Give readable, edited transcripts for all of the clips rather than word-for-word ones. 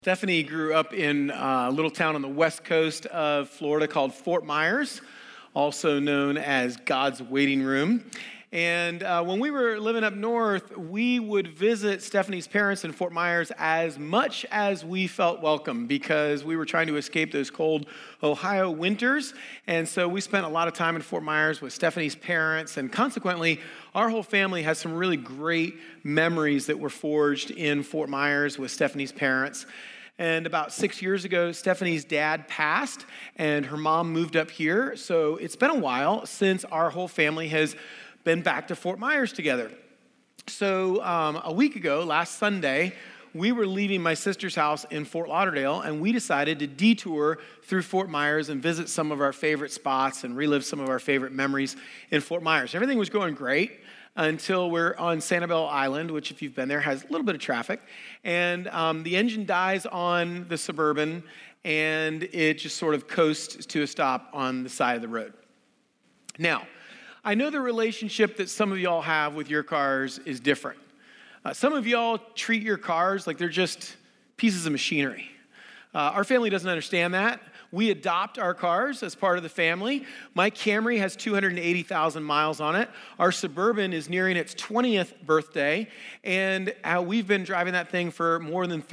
Stephanie grew up in a little town on the west coast of Florida called Fort Myers, also known as God's Waiting Room. And when we were living up north, we would visit Stephanie's parents in Fort Myers as much as we felt welcome because we were trying to escape those cold Ohio winters. And so we spent a lot of time in Fort Myers with Stephanie's parents. And consequently, our whole family has some really great memories that were forged in Fort Myers with Stephanie's parents. And about 6 years ago, Stephanie's dad passed and her mom moved up here. So it's been a while since our whole family has been back to Fort Myers together. So a week ago, last Sunday, we were leaving my sister's house in Fort Lauderdale, and we decided to detour through Fort Myers and visit some of our favorite spots and relive some of our favorite memories in Fort Myers. Everything was going great until we're on Sanibel Island, which if you've been there has a little bit of traffic. And the engine dies on the Suburban, and it just sort of coasts to a stop on the side of the road. Now, I know the relationship that some of y'all have with your cars is different. Some of y'all treat your cars like they're just pieces of machinery. Our family doesn't understand that. We adopt our cars as part of the family. My Camry has 280,000 miles on it. Our Suburban is nearing its 20th birthday, and we've been driving that thing for more than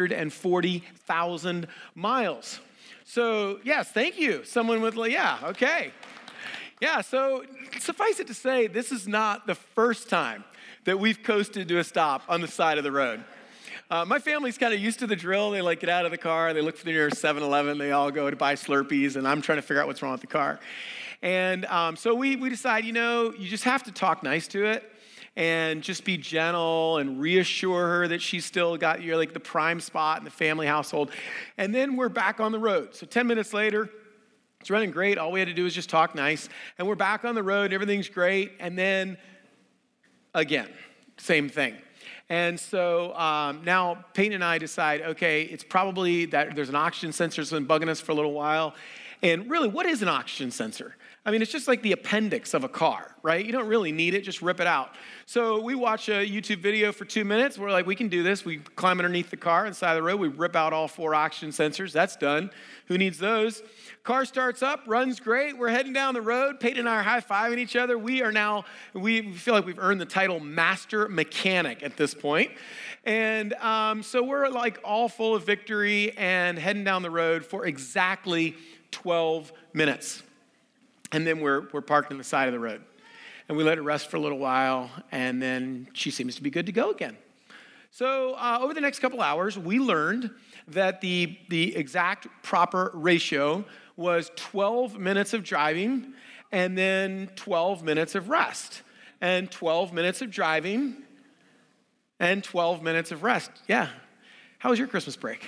340,000 miles. So, yes, thank you. Someone with, yeah, okay. Yeah, so suffice it to say, this is not the first time that we've coasted to a stop on the side of the road. My family's kind of used to the drill. They get out of the car, they look for the nearest 7-Eleven, they all go to buy Slurpees, and I'm trying to figure out what's wrong with the car. And so we decide, you just have to talk nice to it and just be gentle and reassure her that she's still got the prime spot in the family household. And then we're back on the road. So 10 minutes later, it's running great. All we had to do was just talk nice. And we're back on the road. Everything's great. And then, again, same thing. And so now Peyton and I decide, okay, it's probably that there's an oxygen sensor that's been bugging us for a little while. And really, what is an oxygen sensor? I mean, it's just like the appendix of a car, right? You don't really need it, just rip it out. So we watch a YouTube video for 2 minutes. We're like, we can do this. We climb underneath the car on the side of the road. We rip out all 4 oxygen sensors. That's done. Who needs those? Car starts up, runs great. We're heading down the road. Peyton and I are high-fiving each other. We feel like we've earned the title master mechanic at this point. And so we're all full of victory and heading down the road for exactly 12 minutes. And then we're parked on the side of the road. And we let it rest for a little while, and then she seems to be good to go again. So over the next couple hours, we learned that the exact proper ratio was 12 minutes of driving and then 12 minutes of rest. And 12 minutes of driving and 12 minutes of rest. Yeah. How was your Christmas break?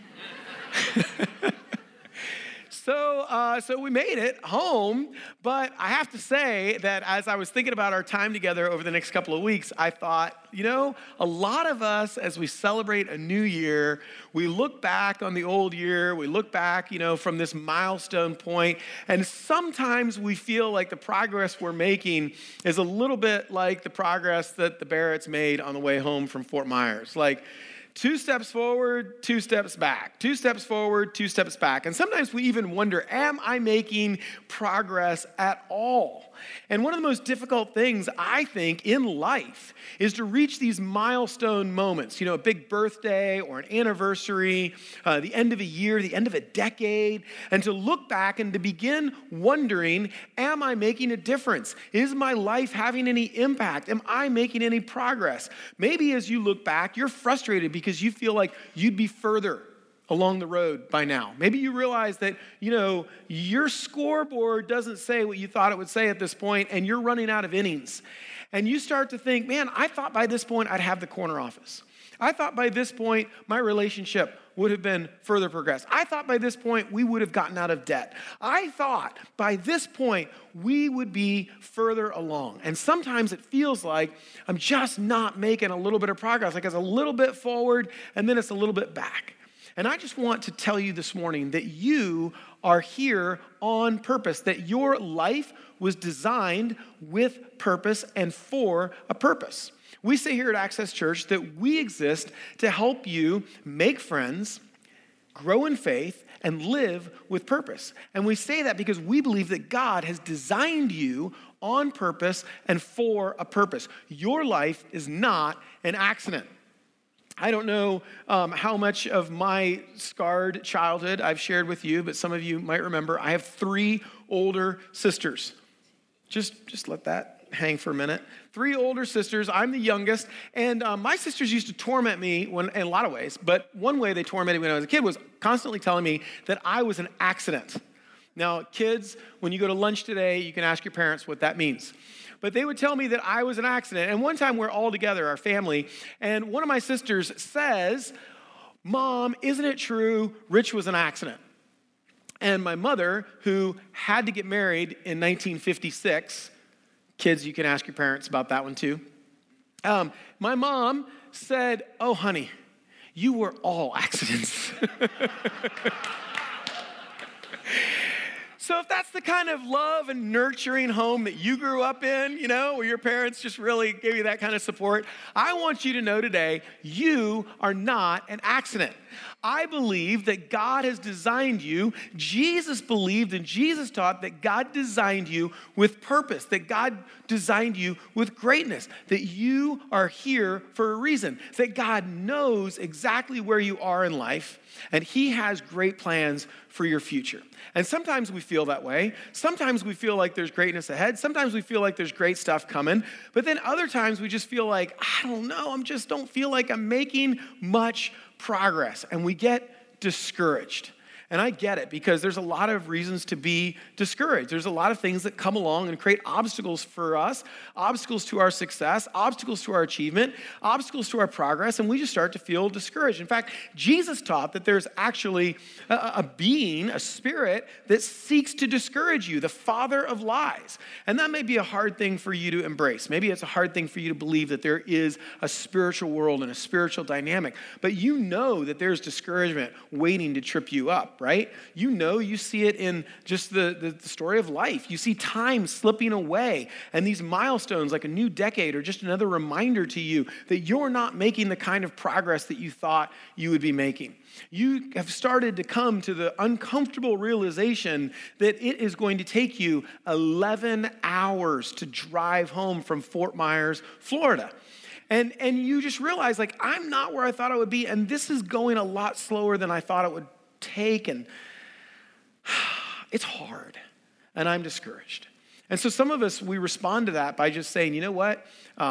So we made it home, but I have to say that as I was thinking about our time together over the next couple of weeks, I thought, a lot of us, as we celebrate a new year, we look back on the old year, we look back, from this milestone point, and sometimes we feel like the progress we're making is a little bit like the progress that the Barretts made on the way home from Fort Myers. 2 steps forward, 2 steps back. 2 steps forward, 2 steps back. And sometimes we even wonder, am I making progress at all? And one of the most difficult things, I think, in life is to reach these milestone moments. A big birthday or an anniversary, the end of a year, the end of a decade, and to look back and to begin wondering, am I making a difference? Is my life having any impact? Am I making any progress? Maybe as you look back, you're frustrated because you feel like you'd be further along the road by now. Maybe you realize that, your scoreboard doesn't say what you thought it would say at this point, and you're running out of innings. And you start to think, man, I thought by this point I'd have the corner office. I thought by this point my relationship would have been further progressed. I thought by this point we would have gotten out of debt. I thought by this point we would be further along. And sometimes it feels like I'm just not making a little bit of progress. It's a little bit forward and then it's a little bit back. And I just want to tell you this morning that you are here on purpose, that your life was designed with purpose and for a purpose. We say here at Access Church that we exist to help you make friends, grow in faith, and live with purpose. And we say that because we believe that God has designed you on purpose and for a purpose. Your life is not an accident. I don't know how much of my scarred childhood I've shared with you, but some of you might remember I have 3 older sisters. Just let that hang for a minute. 3 older sisters. I'm the youngest. And my sisters used to torment me in a lot of ways, but one way they tormented me when I was a kid was constantly telling me that I was an accident. Now, kids, when you go to lunch today, you can ask your parents what that means. But they would tell me that I was an accident. And one time we're all together, our family, and one of my sisters says, "Mom, isn't it true Rich was an accident?" And my mother, who had to get married in 1956, kids, you can ask your parents about that one too. My mom said, "Oh, honey, you were all accidents." So if that's the kind of love and nurturing home that you grew up in, where your parents just really gave you that kind of support, I want you to know today, you are not an accident. I believe that God has designed you. Jesus believed and Jesus taught that God designed you with purpose, that God designed you with greatness, that you are here for a reason, that God knows exactly where you are in life, and He has great plans for your future. And sometimes we feel that way. Sometimes we feel like there's greatness ahead. Sometimes we feel like there's great stuff coming. But then other times we just feel like, I don't know, don't feel like I'm making much progress. And we get discouraged. And I get it because there's a lot of reasons to be discouraged. There's a lot of things that come along and create obstacles for us, obstacles to our success, obstacles to our achievement, obstacles to our progress, and we just start to feel discouraged. In fact, Jesus taught that there's actually a being, a spirit that seeks to discourage you, the father of lies. And that may be a hard thing for you to embrace. Maybe it's a hard thing for you to believe that there is a spiritual world and a spiritual dynamic, but you know that there's discouragement waiting to trip you up. Right? You see it in just the story of life. You see time slipping away, and these milestones like a new decade are just another reminder to you that you're not making the kind of progress that you thought you would be making. You have started to come to the uncomfortable realization that it is going to take you 11 hours to drive home from Fort Myers, Florida. And you just realize, I'm not where I thought I would be, and this is going a lot slower than I thought it would take, and it's hard, and I'm discouraged. And so some of us, we respond to that by just saying, you know what,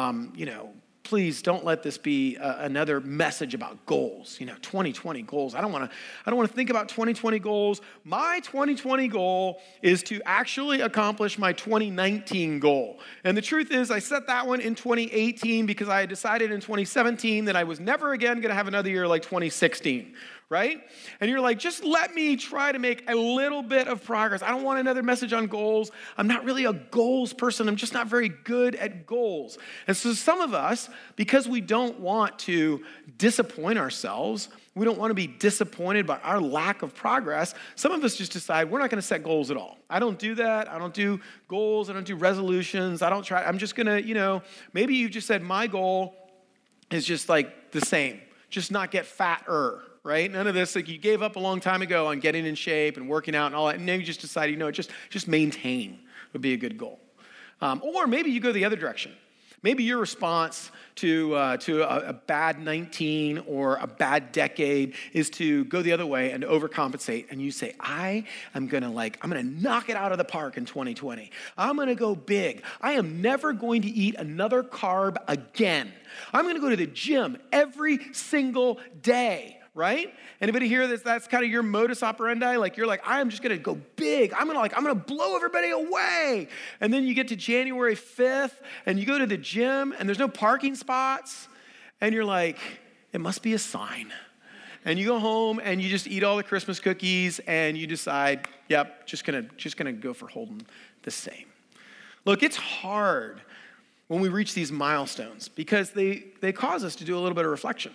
please don't let this be another message about goals. 2020 goals. I don't want to think about 2020 goals. My 2020 goal is to actually accomplish my 2019 goal. And the truth is, I set that one in 2018 because I had decided in 2017 that I was never again going to have another year like 2016. Right? And you're like, just let me try to make a little bit of progress. I don't want another message on goals. I'm not really a goals person. I'm just not very good at goals. And so some of us, because we don't want to disappoint ourselves, we don't want to be disappointed by our lack of progress, some of us just decide we're not going to set goals at all. I don't do that. I don't do goals. I don't do resolutions. I'm just going to, maybe you just said my goal is just like the same, just not get fatter. Right? None of this, you gave up a long time ago on getting in shape and working out and all that, and now you just decided, just maintain would be a good goal. Or maybe you go the other direction. Maybe your response to a bad 19 or a bad decade is to go the other way and to overcompensate, and you say, I'm gonna knock it out of the park in 2020. I'm gonna go big. I am never going to eat another carb again. I'm gonna go to the gym every single day. Right? Anybody here that's kind of your modus operandi? You're like, I am just going to go big. I'm going to blow everybody away. And then you get to January 5th and you go to the gym and there's no parking spots. And you're like, it must be a sign. And you go home and you just eat all the Christmas cookies and you decide, yep, just going to go for holding the same. Look, it's hard when we reach these milestones because they cause us to do a little bit of reflection.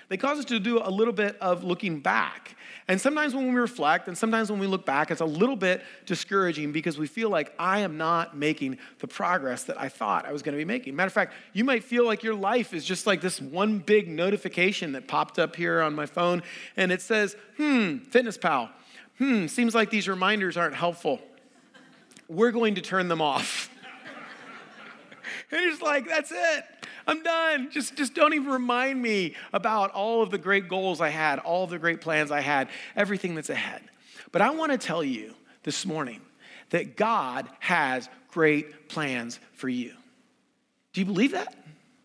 They cause us to do a little bit of looking back. And sometimes when we reflect and sometimes when we look back, it's a little bit discouraging because we feel like I am not making the progress that I thought I was going to be making. Matter of fact, you might feel like your life is just like this one big notification that popped up here on my phone, and it says, Fitness Pal, seems like these reminders aren't helpful. We're going to turn them off. And you're just like, that's it. I'm done. Just don't even remind me about all of the great goals I had, all of the great plans I had, everything that's ahead. But I want to tell you this morning that God has great plans for you. Do you believe that?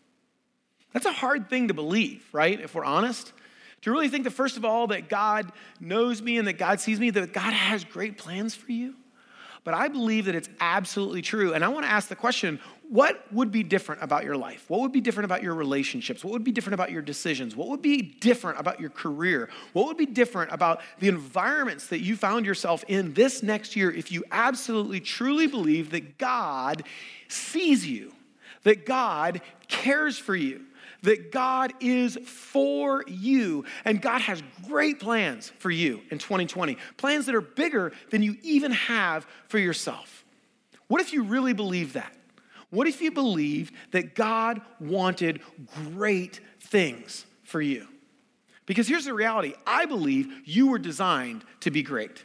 That's a hard thing to believe, right? If we're honest. To really think that, first of all, that God knows me and that God sees me, that God has great plans for you. But I believe that it's absolutely true. And I want to ask the question, what would be different about your life? What would be different about your relationships? What would be different about your decisions? What would be different about your career? What would be different about the environments that you found yourself in this next year if you absolutely, truly believe that God sees you, that God cares for you, that God is for you, and God has great plans for you in 2020, plans that are bigger than you even have for yourself. What if you really believe that? What if you believe that God wanted great things for you? Because here's the reality. I believe you were designed to be great.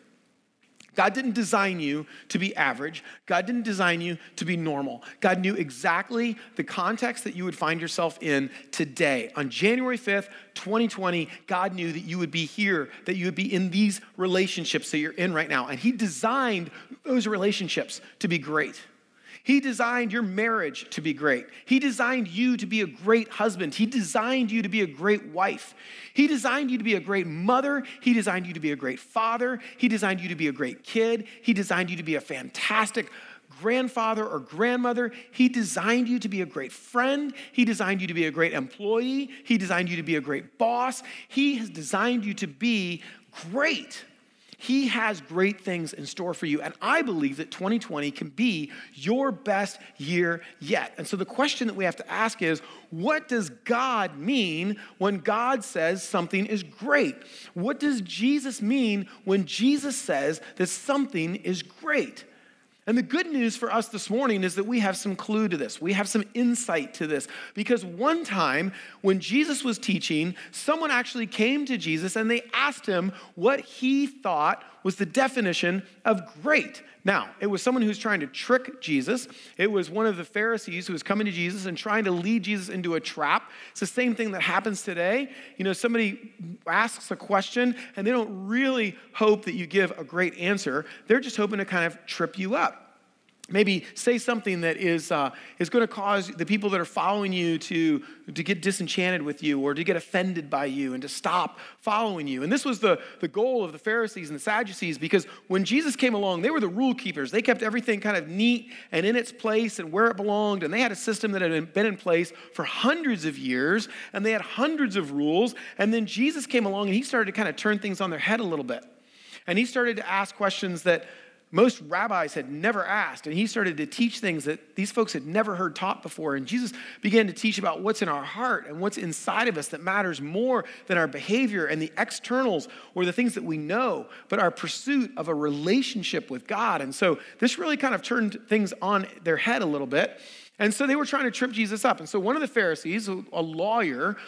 God didn't design you to be average. God didn't design you to be normal. God knew exactly the context that you would find yourself in today. On January 5th, 2020, God knew that you would be here, that you would be in these relationships that you're in right now. And he designed those relationships to be great. He designed your marriage to be great. He designed you to be a great husband. He designed you to be a great wife. He designed you to be a great mother. He designed you to be a great father. He designed you to be a great kid. He designed you to be a fantastic grandfather or grandmother. He designed you to be a great friend. He designed you to be a great employee. He designed you to be a great boss. He has designed you to be great. He has great things in store for you. And I believe that 2020 can be your best year yet. And so the question that we have to ask is, what does God mean when God says something is great? What does Jesus mean when Jesus says that something is great? And the good news for us this morning is that we have some clue to this. We have some insight to this. Because one time when Jesus was teaching, someone actually came to Jesus and they asked him what he thought was the definition of great. Now, it was someone who's trying to trick Jesus. It was one of the Pharisees who was coming to Jesus and trying to lead Jesus into a trap. It's the same thing that happens today. You know, somebody asks a question and they don't really hope that you give a great answer. They're just hoping to kind of trip you up. Maybe say something that is going to cause the people that are following you to get disenchanted with you or to get offended by you and to stop following you. And this was the goal of the Pharisees and the Sadducees, because when Jesus came along, they were the rule keepers. They kept everything kind of neat and in its place and where it belonged. And they had a system that had been in place for hundreds of years, and they had hundreds of rules. And then Jesus came along and he started to kind of turn things on their head a little bit. And he started to ask questions that most rabbis had never asked, and he started to teach things that these folks had never heard taught before. And Jesus began to teach about what's in our heart and what's inside of us that matters more than our behavior and the externals or the things that we know, but our pursuit of a relationship with God. And so this really kind of turned things on their head a little bit. And so they were trying to trip Jesus up. And so one of the Pharisees, a lawyer,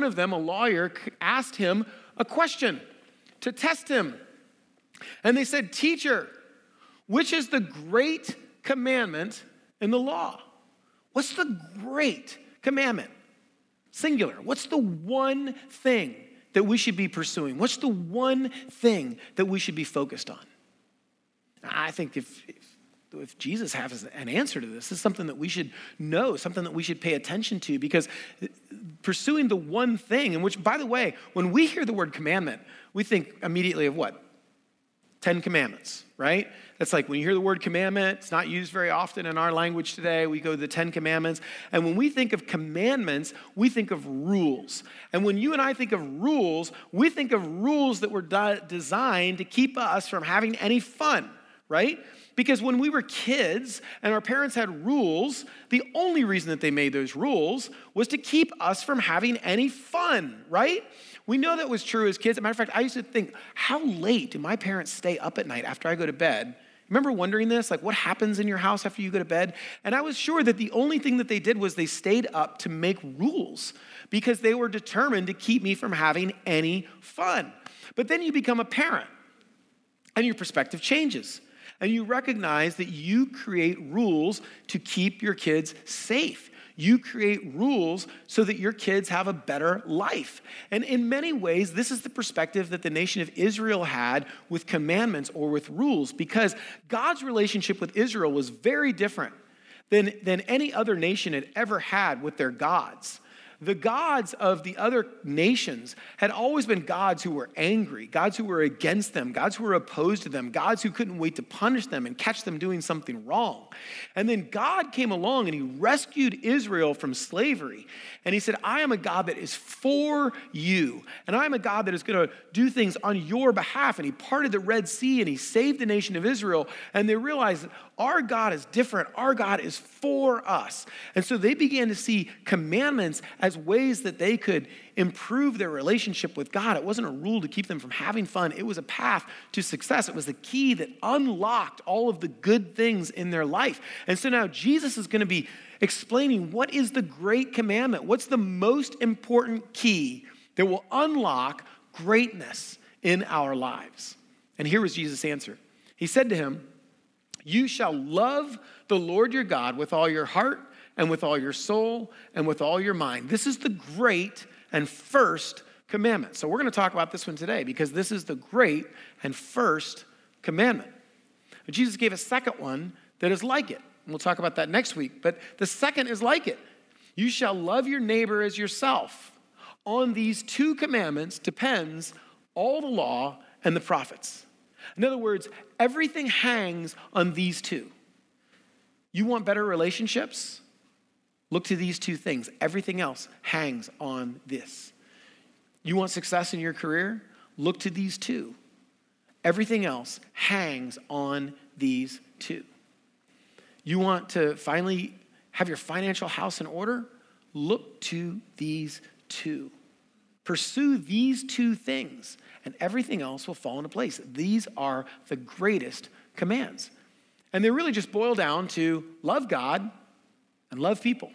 asked him a question to test him. And they said, "Teacher, which is the great commandment in the law?" What's the great commandment? Singular. What's the one thing that we should be pursuing? What's the one thing that we should be focused on? I think if Jesus has an answer to this is something that we should know, something that we should pay attention to, because pursuing the one thing, and which, by the way, when we hear the word commandment, we think immediately of what? 10 Commandments, right? That's like when you hear the word commandment, it's not used very often in our language today. We go to the 10 Commandments. And when we think of commandments, we think of rules. And when you and I think of rules, we think of rules that were designed to keep us from having any fun, right? Because when we were kids and our parents had rules, the only reason that they made those rules was to keep us from having any fun, right? We know that was true as kids. As a matter of fact, I used to think, how late do my parents stay up at night after I go to bed? Remember wondering this? Like, what happens in your house after you go to bed? And I was sure that the only thing that they did was they stayed up to make rules because they were determined to keep me from having any fun. But then you become a parent and your perspective changes. And you recognize that you create rules to keep your kids safe. You create rules so that your kids have a better life. And in many ways, this is the perspective that the nation of Israel had with commandments or with rules, because God's relationship with Israel was very different than any other nation had ever had with their gods. The gods of the other nations had always been gods who were angry, gods who were against them, gods who were opposed to them, gods who couldn't wait to punish them and catch them doing something wrong. And then God came along and he rescued Israel from slavery. And he said, I am a God that is for you. And I am a God that is going to do things on your behalf. And he parted the Red Sea and he saved the nation of Israel. And they realized that our God is different. Our God is for us. And so they began to see commandments as ways that they could improve their relationship with God. It wasn't a rule to keep them from having fun. It was a path to success. It was the key that unlocked all of the good things in their life. And so now Jesus is going to be explaining what is the great commandment. What's the most important key that will unlock greatness in our lives? And here was Jesus' answer. He said to him, you shall love the Lord your God with all your heart and with all your soul and with all your mind. This is the great and first commandment. So we're going to talk about this one today because this is the great and first commandment. But Jesus gave a second one that is like it. And we'll talk about that next week. But the second is like it. You shall love your neighbor as yourself. On these two commandments depends all the law and the prophets. In other words, everything hangs on these two. You want better relationships? Look to these two things. Everything else hangs on this. You want success in your career? Look to these two. Everything else hangs on these two. You want to finally have your financial house in order? Look to these two. Pursue these two things, and everything else will fall into place. These are the greatest commands. And they really just boil down to love God and love people.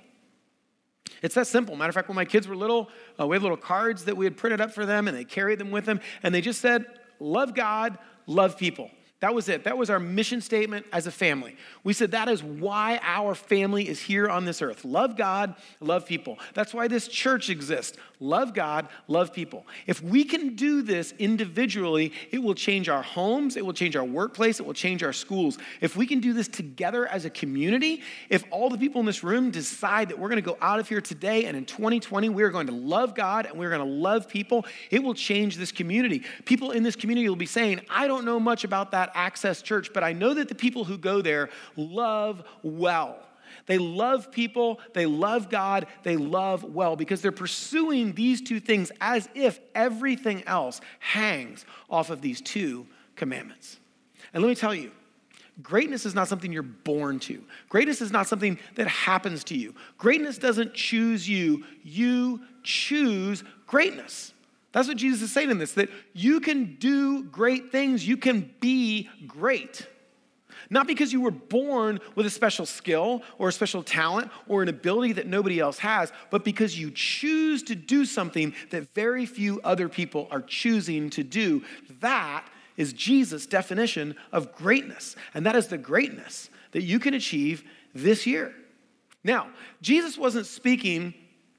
It's that simple. Matter of fact, when my kids were little, we had little cards that we had printed up for them, and they carried them with them, and they just said, love God, love people. That was it. That was our mission statement as a family. We said that is why our family is here on this earth. Love God, love people. That's why this church exists. Love God, love people. If we can do this individually, it will change our homes, it will change our workplace, it will change our schools. If we can do this together as a community, if all the people in this room decide that we're going to go out of here today and in 2020 we're going to love God and we're going to love people, it will change this community. People in this community will be saying, I don't know much about that Access Church, but I know that the people who go there love well. They love people, they love God, they love well, because they're pursuing these two things as if everything else hangs off of these two commandments. And let me tell you, greatness is not something you're born to. Greatness is not something that happens to you. Greatness doesn't choose you. You choose greatness. That's what Jesus is saying in this, that you can do great things. You can be great. Not because you were born with a special skill or a special talent or an ability that nobody else has, but because you choose to do something that very few other people are choosing to do. That is Jesus' definition of greatness. And that is the greatness that you can achieve this year. Now, Jesus wasn't speaking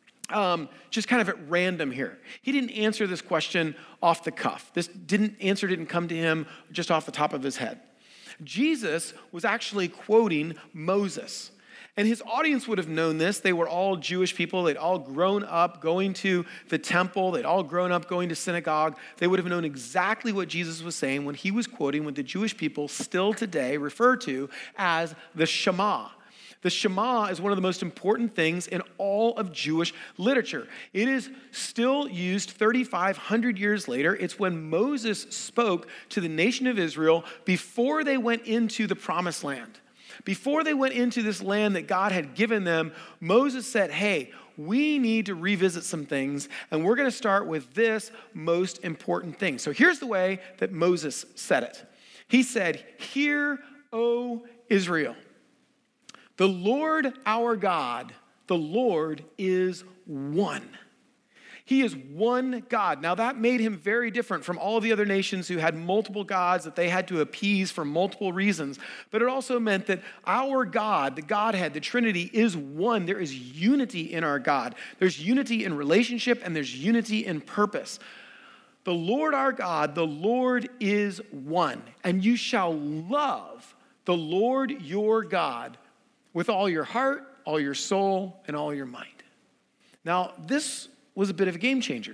just kind of at random here. He didn't answer this question off the cuff. This answer didn't come to him just off the top of his head. Jesus was actually quoting Moses. And his audience would have known this. They were all Jewish people. They'd all grown up going to the temple. They'd all grown up going to synagogue. They would have known exactly what Jesus was saying when he was quoting what the Jewish people still today refer to as the Shema. The Shema is one of the most important things in all of Jewish literature. It is still used 3,500 years later. It's when Moses spoke to the nation of Israel before they went into the promised land. Before they went into this land that God had given them, Moses said, hey, we need to revisit some things, and we're going to start with this most important thing. So here's the way that Moses said it. He said, "Hear, O Israel, the Lord our God, the Lord is one." He is one God. Now that made him very different from all the other nations who had multiple gods that they had to appease for multiple reasons. But it also meant that our God, the Godhead, the Trinity, is one. There is unity in our God. There's unity in relationship and there's unity in purpose. The Lord our God, the Lord is one. And you shall love the Lord your God with all your heart, all your soul, and all your might. Now, this was a bit of a game changer.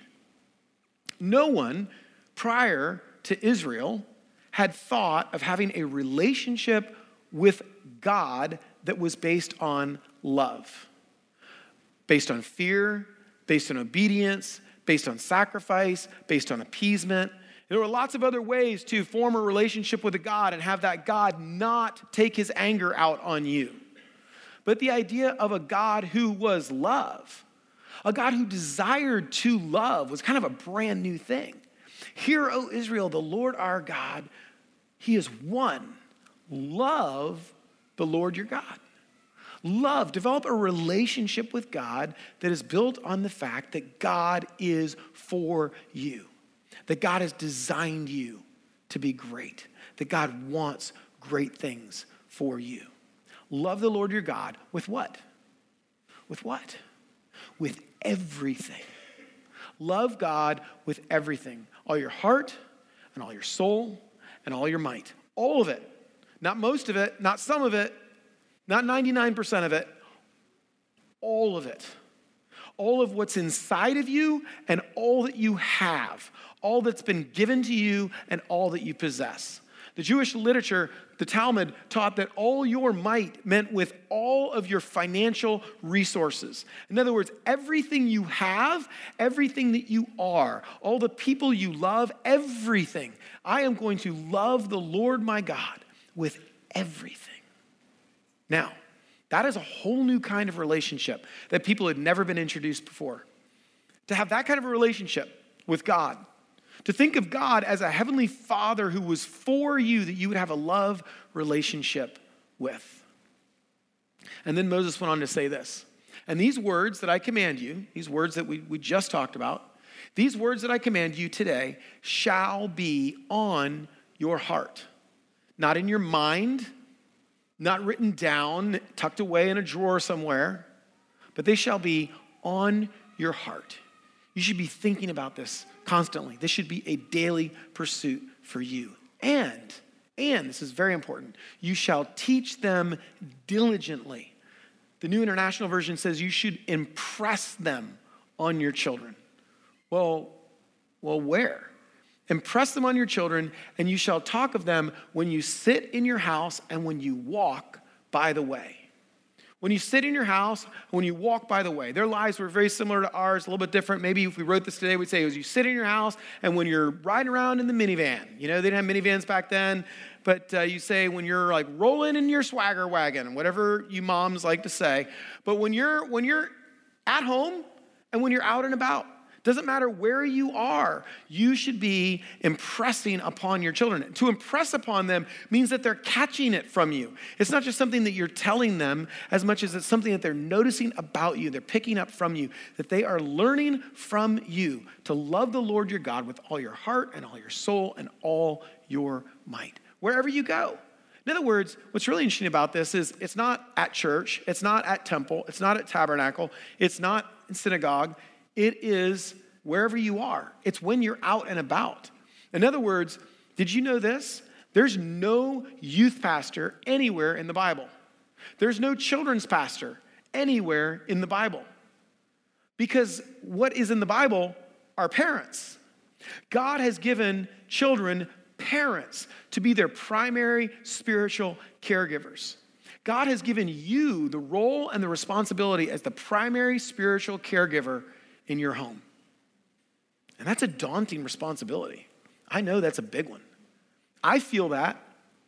No one prior to Israel had thought of having a relationship with God that was based on love, based on fear, based on obedience, based on sacrifice, based on appeasement. There were lots of other ways to form a relationship with a God and have that God not take his anger out on you. But the idea of a God who was love, a God who desired to love, was kind of a brand new thing. Hear, O Israel, the Lord our God, he is one. Love the Lord your God. Love, develop a relationship with God that is built on the fact that God is for you, that God has designed you to be great, that God wants great things for you. Love the Lord your God with what? With what? With everything. Love God with everything. All your heart and all your soul and all your might. All of it. Not most of it, not some of it, not 99% of it. All of it. All of what's inside of you and all that you have. All that's been given to you and all that you possess. The Jewish literature, the Talmud, taught that all your might meant with all of your financial resources. In other words, everything you have, everything that you are, all the people you love, everything. I am going to love the Lord my God with everything. Now, that is a whole new kind of relationship that people had never been introduced before. To have that kind of a relationship with God, to think of God as a heavenly Father who was for you, that you would have a love relationship with. And then Moses went on to say this, and these words that I command you, these words that we just talked about, these words that I command you today shall be on your heart, not in your mind, not written down, tucked away in a drawer somewhere, but they shall be on your heart. You should be thinking about this constantly. This should be a daily pursuit for you. And this is very important, you shall teach them diligently. The New International Version says you should impress them on your children. Well, where? Impress them on your children, and you shall talk of them when you sit in your house and when you walk by the way. When you sit in your house, when you walk by the way. Their lives were very similar to ours, a little bit different. Maybe if we wrote this today, we'd say it was you sit in your house and when you're riding around in the minivan. You know, they didn't have minivans back then, but you say when you're like rolling in your swagger wagon, whatever you moms like to say. But when you're at home and when you're out and about, doesn't matter where you are, you should be impressing upon your children. To impress upon them means that they're catching it from you. It's not just something that you're telling them as much as it's something that they're noticing about you. They're picking up from you, that they are learning from you to love the Lord your God with all your heart and all your soul and all your might, wherever you go. In other words, what's really interesting about this is it's not at church, it's not at temple, it's not at tabernacle, it's not in synagogue. It is wherever you are. It's when you're out and about. In other words, did you know this? There's no youth pastor anywhere in the Bible. There's no children's pastor anywhere in the Bible. Because what is in the Bible are parents. God has given children parents to be their primary spiritual caregivers. God has given you the role and the responsibility as the primary spiritual caregiver in your home. And that's a daunting responsibility. I know that's a big one. I feel that.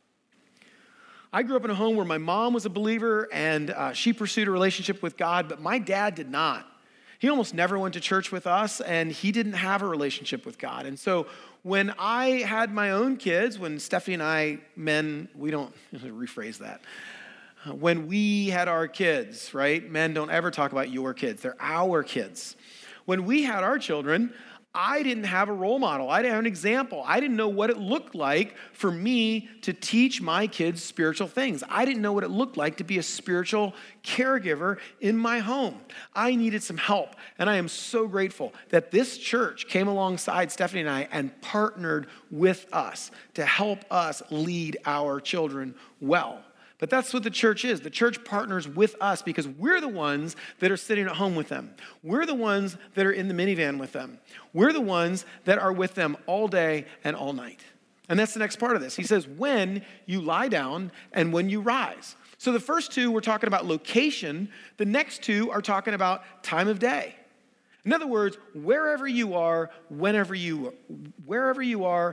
I grew up in a home where my mom was a believer and she pursued a relationship with God, but my dad did not. He almost never went to church with us, and he didn't have a relationship with God. And so when I had my own kids, when Stephanie and I, men, we don't, rephrase that. When we had our kids, right? Men don't ever talk about your kids. They're our kids. When we had our children, I didn't have a role model. I didn't have an example. I didn't know what it looked like for me to teach my kids spiritual things. I didn't know what it looked like to be a spiritual caregiver in my home. I needed some help, and I am so grateful that this church came alongside Stephanie and I and partnered with us to help us lead our children well. But that's what the church is. The church partners with us because we're the ones that are sitting at home with them. We're the ones that are in the minivan with them. We're the ones that are with them all day and all night. And that's the next part of this. He says, when you lie down and when you rise. So the first two, we're talking about location. The next two are talking about time of day. In other words, wherever you are, whenever you are.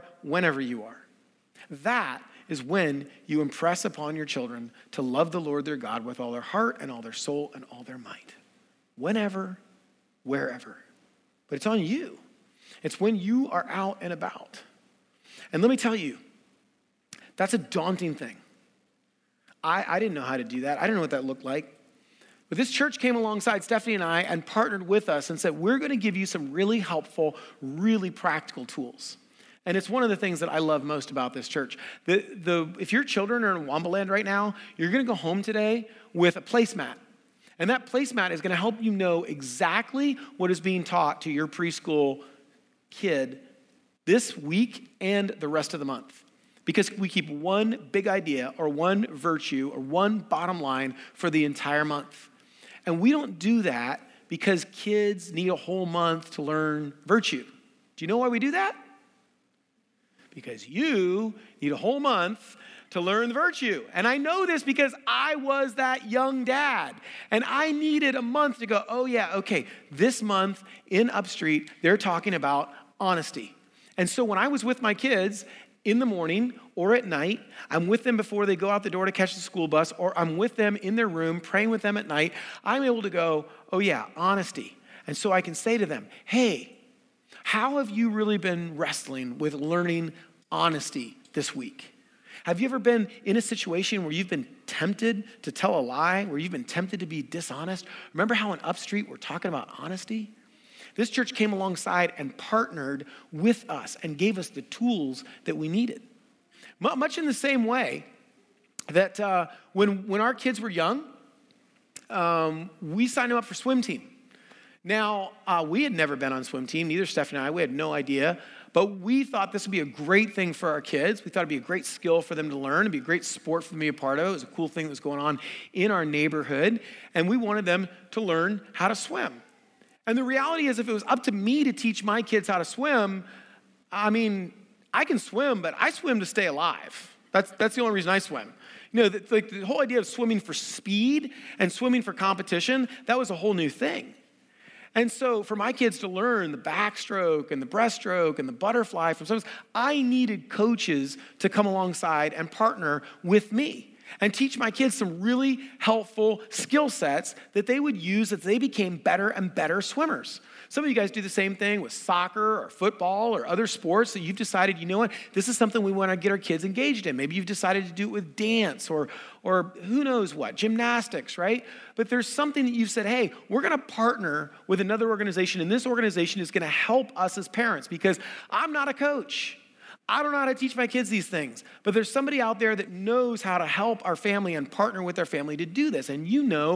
That is when you impress upon your children to love the Lord their God with all their heart and all their soul and all their might. Whenever, wherever. But it's on you. It's when you are out and about. And let me tell you, that's a daunting thing. I didn't know how to do that. I didn't know what that looked like. But this church came alongside Stephanie and I and partnered with us and said, we're going to give you some really helpful, really practical tools. And it's one of the things that I love most about this church. If your children are in Wombaland right now, you're going to go home today with a placemat. And that placemat is going to help you know exactly what is being taught to your preschool kid this week and the rest of the month. Because we keep one big idea or one virtue or one bottom line for the entire month. And we don't do that because kids need a whole month to learn virtue. Do you know why we do that? Because you need a whole month to learn the virtue. And I know this because I was that young dad. And I needed a month to go, oh yeah, okay, this month in Upstreet, they're talking about honesty. And so when I was with my kids in the morning or at night, I'm with them before they go out the door to catch the school bus, or I'm with them in their room praying with them at night, I'm able to go, oh yeah, honesty. And so I can say to them, hey, how have you really been wrestling with learning honesty this week? Have you ever been in a situation where you've been tempted to tell a lie, where you've been tempted to be dishonest? Remember how in Upstreet we're talking about honesty? This church came alongside and partnered with us and gave us the tools that we needed. Much in the same way that when our kids were young, we signed them up for swim team. Now, we had never been on swim team, neither Stephanie and I. We had no idea. But we thought this would be a great thing for our kids. We thought it'd be a great skill for them to learn. It'd be a great sport for them to be a part of. It was a cool thing that was going on in our neighborhood. And we wanted them to learn how to swim. And the reality is, if it was up to me to teach my kids how to swim, I mean, I can swim, but I swim to stay alive. That's the only reason I swim. You know, the whole idea of swimming for speed and swimming for competition, that was a whole new thing. And so for my kids to learn the backstroke and the breaststroke and the butterfly from swimmers, I needed coaches to come alongside and partner with me and teach my kids some really helpful skill sets that they would use as they became better and better swimmers. Some of you guys do the same thing with soccer or football or other sports that you've decided, you know what, this is something we want to get our kids engaged in. Maybe you've decided to do it with dance or who knows what, gymnastics, right? But there's something that you've said, hey, we're going to partner with another organization, and this organization is going to help us as parents because I'm not a coach. I don't know how to teach my kids these things, but there's somebody out there that knows how to help our family and partner with our family to do this. And you know,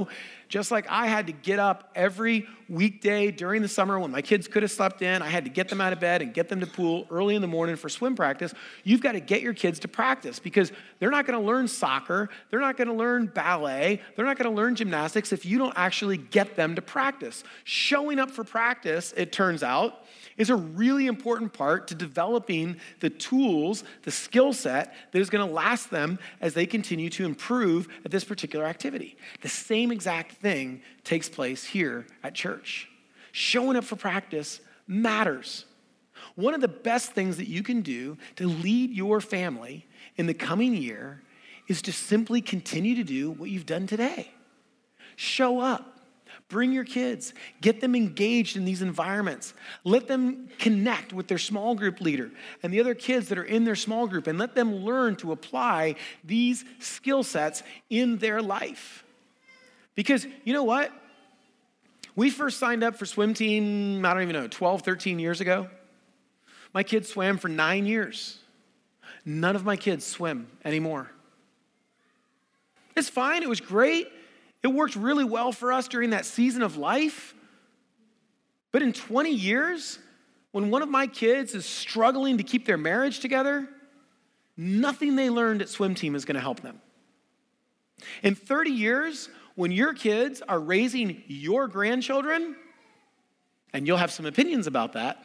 Just like I had to get up every weekday during the summer when my kids could have slept in, I had to get them out of bed and get them to pool early in the morning for swim practice. You've got to get your kids to practice because they're not going to learn soccer. They're not going to learn ballet. They're not going to learn gymnastics if you don't actually get them to practice. Showing up for practice, it turns out, is a really important part to developing the tools, the skill set that is going to last them as they continue to improve at this particular activity. The same exact thing takes place here at church. Showing up for practice matters. One of the best things that you can do to lead your family in the coming year is to simply continue to do what you've done today. Show up. Bring your kids. Get them engaged in these environments. Let them connect with their small group leader and the other kids that are in their small group and let them learn to apply these skill sets in their life. Because you know what? We first signed up for swim team, 12, 13 years ago. My kids swam for 9 years. None of my kids swim anymore. It's fine. It was great. It worked really well for us during that season of life. But in 20 years, when one of my kids is struggling to keep their marriage together, nothing they learned at swim team is going to help them. In 30 years, when your kids are raising your grandchildren, and you'll have some opinions about that,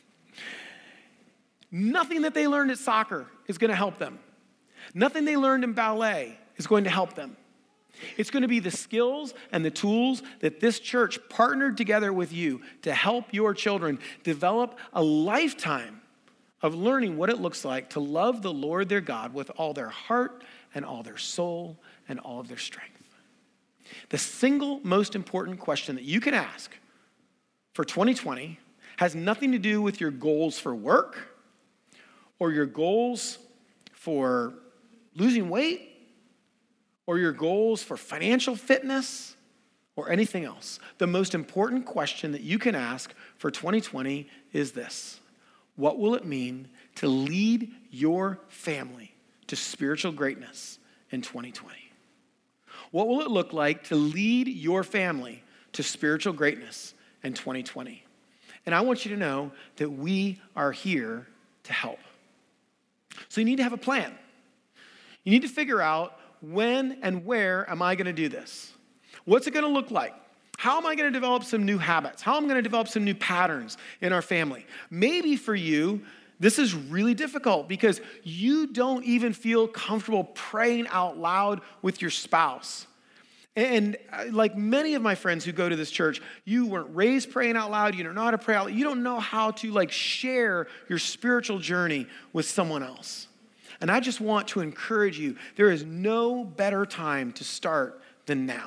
nothing that they learned at soccer is going to help them. Nothing they learned in ballet is going to help them. It's going to be the skills and the tools that this church partnered together with you to help your children develop a lifetime of learning what it looks like to love the Lord their God with all their heart and all their soul and all of their strength. The single most important question that you can ask for 2020 has nothing to do with your goals for work or your goals for losing weight or your goals for financial fitness, or anything else. The most important question that you can ask for 2020 is this: what will it mean to lead your family to spiritual greatness in 2020? What will it look like to lead your family to spiritual greatness in 2020? And I want you to know that we are here to help. So you need to have a plan. You need to figure out, when and where am I going to do this? What's it going to look like? How am I going to develop some new habits? How am I going to develop some new patterns in our family? Maybe for you, this is really difficult because you don't even feel comfortable praying out loud with your spouse. And like many of my friends who go to this church, you weren't raised praying out loud. You don't know how to pray out loud. You don't know how to share your spiritual journey with someone else. And I just want to encourage you, there is no better time to start than now.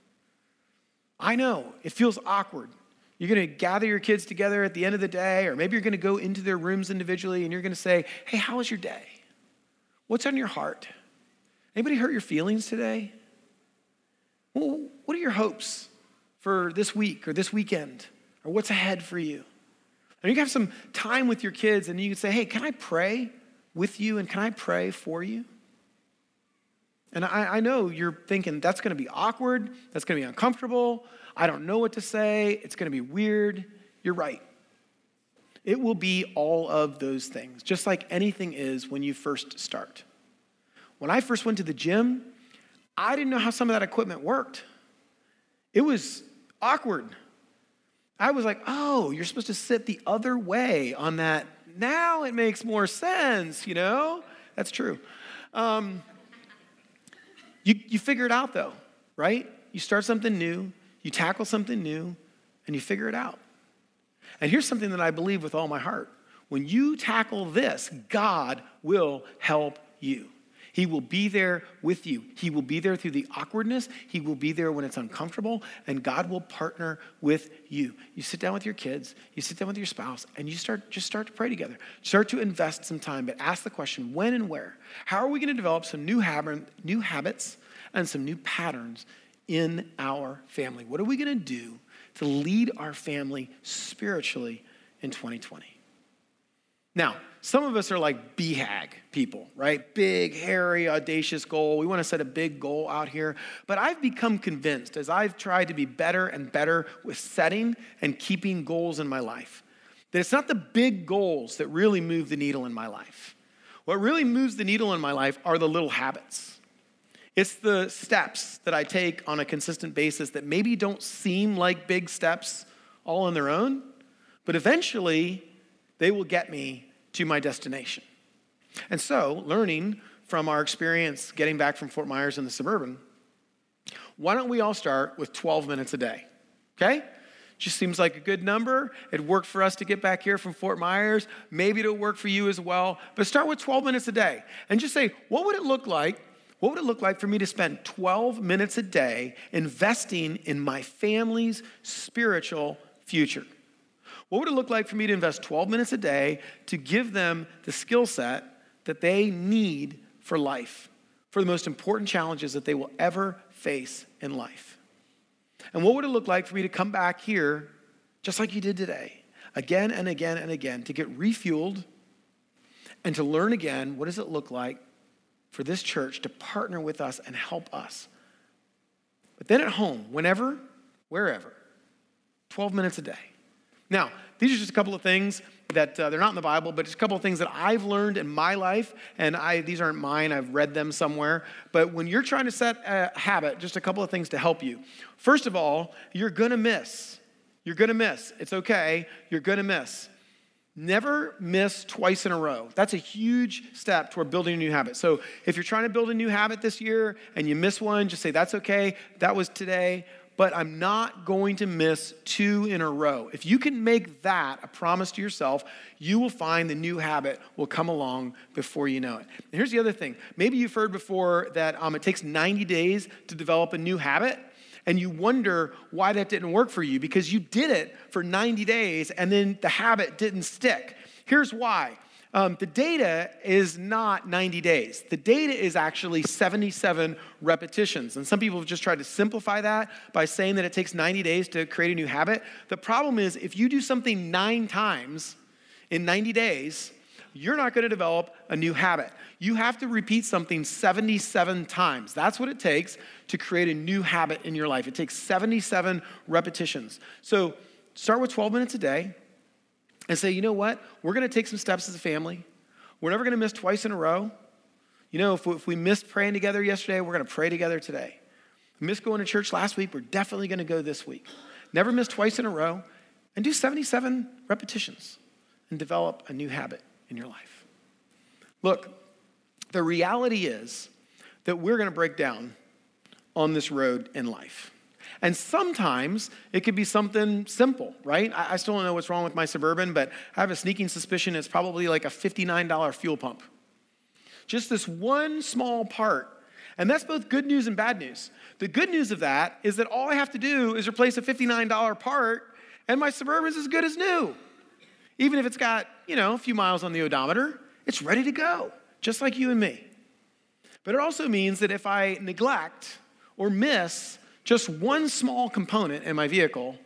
I know, it feels awkward. You're going to gather your kids together at the end of the day, or maybe you're going to go into their rooms individually and you're going to say, hey, how was your day? What's on your heart? Anybody hurt your feelings today? Well, what are your hopes for this week or this weekend? Or what's ahead for you? And you can have some time with your kids and you can say, hey, can I pray with you and can I pray for you? And I know you're thinking that's going to be awkward. That's going to be uncomfortable. I don't know what to say. It's going to be weird. You're right. It will be all of those things, just like anything is when you first start. When I first went to the gym, I didn't know how some of that equipment worked. It was awkward. I was like, oh, you're supposed to sit the other way on that. Now it makes more sense, That's true. You figure it out, though, right? You start something new, you tackle something new, and you figure it out. And here's something that I believe with all my heart. When you tackle this, God will help you. He will be there with you. He will be there through the awkwardness. He will be there when it's uncomfortable, and God will partner with you. You sit down with your kids, you sit down with your spouse, and you start to pray together. Start to invest some time, but ask the question, when and where? How are we going to develop some new habits and some new patterns in our family? What are we going to do to lead our family spiritually in 2020? Now, some of us are like BHAG people, right? Big, hairy, audacious goal. We want to set a big goal out here. But I've become convinced as I've tried to be better and better with setting and keeping goals in my life, that it's not the big goals that really move the needle in my life. What really moves the needle in my life are the little habits. It's the steps that I take on a consistent basis that maybe don't seem like big steps all on their own, but eventually they will get me to my destination. And so, learning from our experience getting back from Fort Myers in the Suburban, why don't we all start with 12 minutes a day, okay? Just seems like a good number. It worked for us to get back here from Fort Myers. Maybe it'll work for you as well. But start with 12 minutes a day and just say, what would it look like? What would it look like for me to spend 12 minutes a day investing in my family's spiritual future? What would it look like for me to invest 12 minutes a day to give them the skill set that they need for life, for the most important challenges that they will ever face in life? And what would it look like for me to come back here, just like you did today, again and again and again, to get refueled and to learn again, what does it look like for this church to partner with us and help us? But then at home, whenever, wherever, 12 minutes a day. Now, these are just a couple of things that they're not in the Bible, but just a couple of things that I've learned in my life, and these aren't mine, I've read them somewhere. But when you're trying to set a habit, just a couple of things to help you. First of all, you're gonna miss. You're gonna miss. It's okay, you're gonna miss. Never miss twice in a row. That's a huge step toward building a new habit. So if you're trying to build a new habit this year and you miss one, just say, that's okay, that was today, but I'm not going to miss 2 in a row. If you can make that a promise to yourself, you will find the new habit will come along before you know it. And here's the other thing. Maybe you've heard before that it takes 90 days to develop a new habit, and you wonder why that didn't work for you because you did it for 90 days and then the habit didn't stick. Here's why. The data is not 90 days. The data is actually 77 repetitions. And some people have just tried to simplify that by saying that it takes 90 days to create a new habit. The problem is if you do something 9 times in 90 days, you're not going to develop a new habit. You have to repeat something 77 times. That's what it takes to create a new habit in your life. It takes 77 repetitions. So start with 12 minutes a day. And say, you know what? We're going to take some steps as a family. We're never going to miss twice in a row. You know, if we missed praying together yesterday, we're going to pray together today. We missed going to church last week, we're definitely going to go this week. Never miss twice in a row. And do 77 repetitions and develop a new habit in your life. Look, the reality is that we're going to break down on this road in life. And sometimes it could be something simple, right? I still don't know what's wrong with my Suburban, but I have a sneaking suspicion it's probably like a $59 fuel pump. Just this one small part. And that's both good news and bad news. The good news of that is that all I have to do is replace a $59 part and my Suburban is as good as new. Even if it's got, a few miles on the odometer, it's ready to go, just like you and me. But it also means that if I neglect or miss just one small component in my vehicle,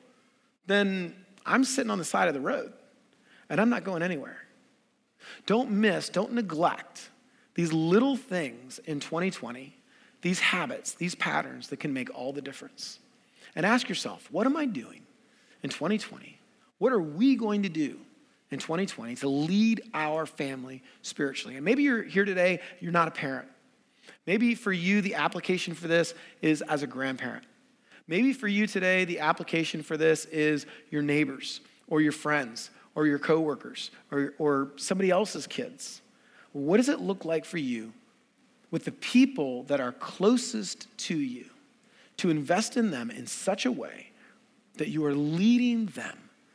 then I'm sitting on the side of the road and I'm not going anywhere. Don't neglect these little things in 2020, these habits, these patterns that can make all the difference. And ask yourself, what am I doing in 2020? What are we going to do in 2020 to lead our family spiritually? And maybe you're here today, you're not a parent. Maybe for you, the application for this is as a grandparent. Maybe for you today, the application for this is your neighbors or your friends or your coworkers or somebody else's kids. What does it look like for you with the people that are closest to you to invest in them in such a way that you are leading them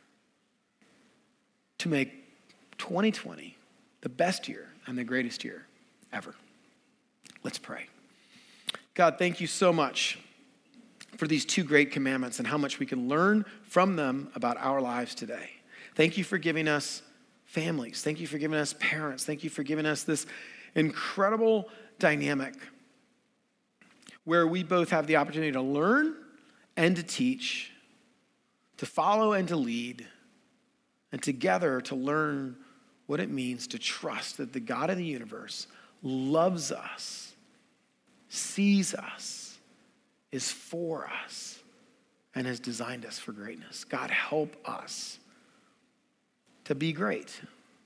to make 2020 the best year and the greatest year ever? Let's pray. God, thank you so much for these 2 great commandments and how much we can learn from them about our lives today. Thank you for giving us families. Thank you for giving us parents. Thank you for giving us this incredible dynamic where we both have the opportunity to learn and to teach, to follow and to lead, and together to learn what it means to trust that the God of the universe loves us, sees us, is for us, and has designed us for greatness. God, help us to be great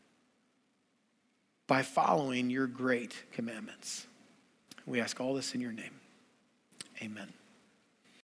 by following your great commandments. We ask all this in your name. Amen.